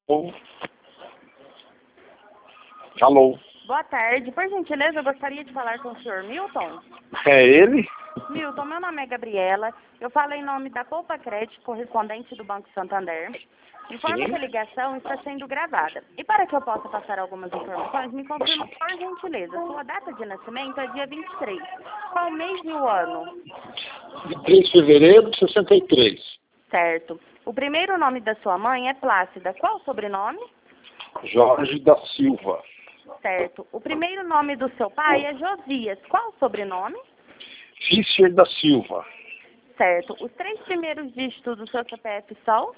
Alô? Alô? Boa tarde. Por gentileza, eu gostaria de falar com o senhor Milton. É ele? Milton, meu nome é Gabriela. Eu falo em nome da Poupa Crédito, correspondente do Banco Santander. Informo que a ligação está sendo gravada. E para que eu possa passar algumas informações, me confirma, por gentileza, sua data de nascimento é dia 23. Qual mês e o ano? 23 de fevereiro de 63. Certo. O primeiro nome da sua mãe é Plácida. Qual o sobrenome? Jorge da Silva. Certo. O primeiro nome do seu pai é Josias. Qual o sobrenome? Fischer da Silva. Certo. Os 3 primeiros dígitos do seu CPF são?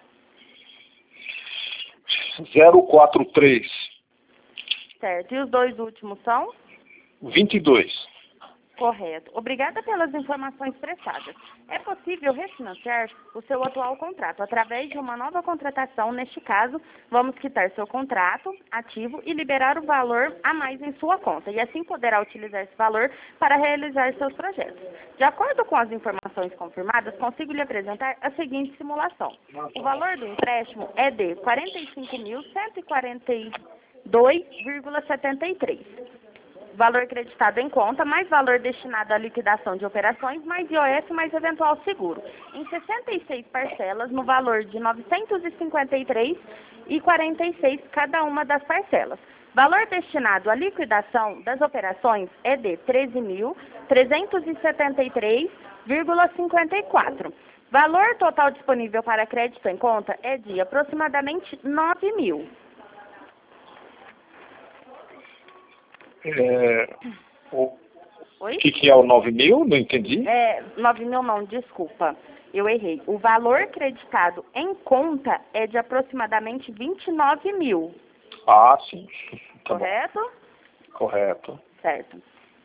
043. Certo. E os 2 últimos são? 22. Correto. Obrigada pelas informações prestadas. É possível refinanciar o seu atual contrato através de uma nova contratação. Neste caso, vamos quitar seu contrato ativo e liberar o valor a mais em sua conta. E assim poderá utilizar esse valor para realizar seus projetos. De acordo com as informações confirmadas, consigo lhe apresentar a seguinte simulação. O valor do empréstimo é de R$ 45.142,73. Valor creditado em conta, mais valor destinado à liquidação de operações, mais IOF, mais eventual seguro. Em 66 parcelas, no valor de R$ 953,46 cada uma das parcelas. Valor destinado à liquidação das operações é de R$ 13.373,54. Valor total disponível para crédito em conta é de aproximadamente R$ 9.000. O que é o 9.000? Não entendi. 9.000 não, desculpa. Eu errei. O valor creditado em conta é de aproximadamente 29.000. Ah, sim. Tá correto? Bom. Correto. Certo.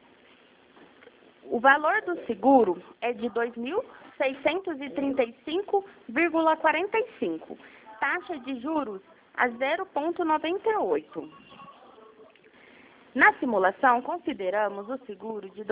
O valor do seguro é de 2.635,45. Taxa de juros a 0,98. Na simulação, consideramos o seguro de R$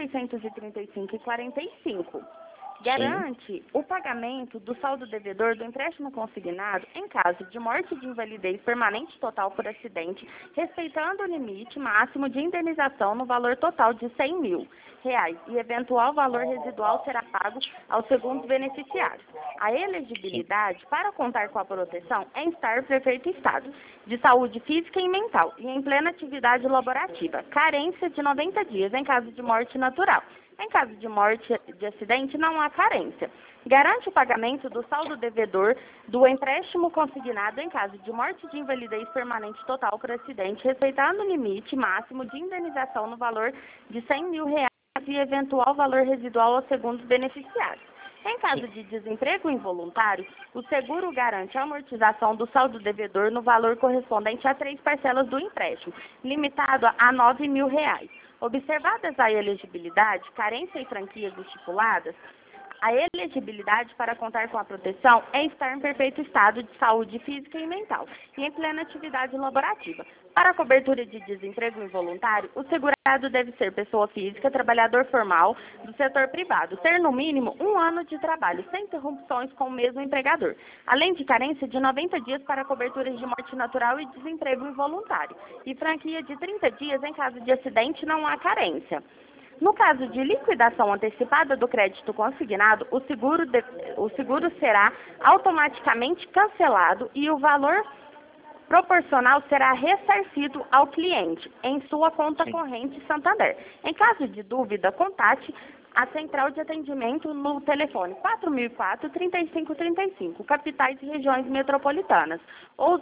2.635,45. Garante o pagamento do saldo devedor do empréstimo consignado em caso de morte de invalidez permanente total por acidente, respeitando o limite máximo de indenização no valor total de R$ 100.000 e eventual valor residual será pago aos segundos beneficiários. A elegibilidade para contar com a proteção é estar em perfeito estado de saúde física e mental e em plena atividade laborativa. Carência de 90 dias em caso de morte natural. Em caso de morte de acidente, não há carência. Garante o pagamento do saldo devedor do empréstimo consignado em caso de morte de invalidez permanente total por acidente, respeitando o limite máximo de indenização no valor de R$ 100.000 e eventual valor residual aos segundos beneficiários. Em caso de desemprego involuntário, o seguro garante a amortização do saldo devedor no valor correspondente a 3 parcelas do empréstimo, limitado a R$ 9.000. Observadas a elegibilidade, carência e franquias estipuladas, a elegibilidade para contar com a proteção é estar em perfeito estado de saúde física e mental e em plena atividade laborativa. Para a cobertura de desemprego involuntário, o segurado deve ser pessoa física, trabalhador formal do setor privado, ter no mínimo 1 ano de trabalho, sem interrupções com o mesmo empregador, além de carência de 90 dias para coberturas de morte natural e desemprego involuntário, e franquia de 30 dias em caso de acidente não há carência. No caso de liquidação antecipada do crédito consignado, o seguro será automaticamente cancelado e o valor proporcional será ressarcido ao cliente em sua conta corrente Santander. Em caso de dúvida, contate a central de atendimento no telefone 4004-3535, capitais e regiões metropolitanas, ou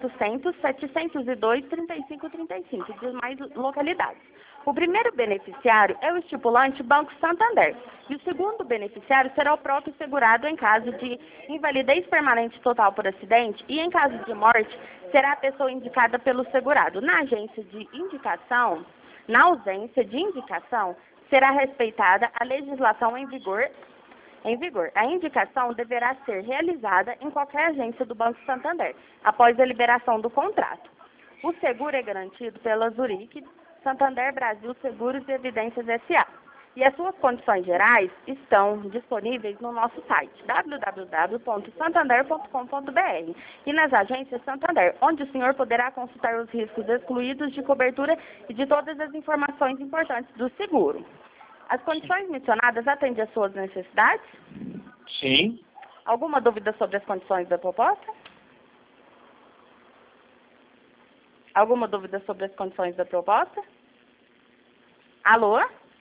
0800-702-3535, de mais localidades. O primeiro beneficiário é o estipulante Banco Santander, e o segundo beneficiário será o próprio segurado em caso de invalidez permanente total por acidente e em caso de morte, será a pessoa indicada pelo segurado. Na ausência de indicação, será respeitada a legislação em vigor. A indicação deverá ser realizada em qualquer agência do Banco Santander, após a liberação do contrato. O seguro é garantido pela Zurich, Santander Brasil Seguros e Evidências S.A. E as suas condições gerais estão disponíveis no nosso site, www.santander.com.br, e nas agências Santander, onde o senhor poderá consultar os riscos excluídos de cobertura e de todas as informações importantes do seguro. As condições mencionadas atendem às suas necessidades? Sim. Alguma dúvida sobre as condições da proposta? Alguma dúvida sobre as condições da proposta? Alô?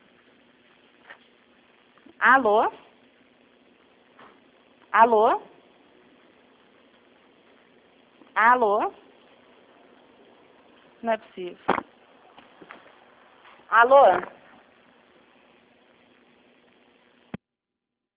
Alô? Alô? Alô? Não é possível. Alô?